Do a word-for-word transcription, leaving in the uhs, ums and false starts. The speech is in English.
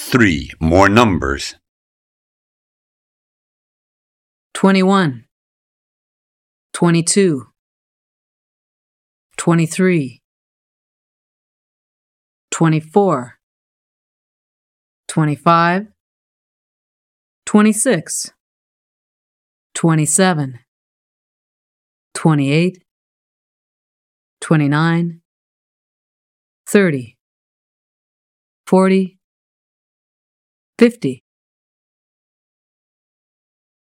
Three more numbers. twenty-one, twenty-two, twenty-three, twenty-four, twenty-five, twenty-six, twenty-seven, twenty-eight, twenty-nine, thirty, forty, fifty.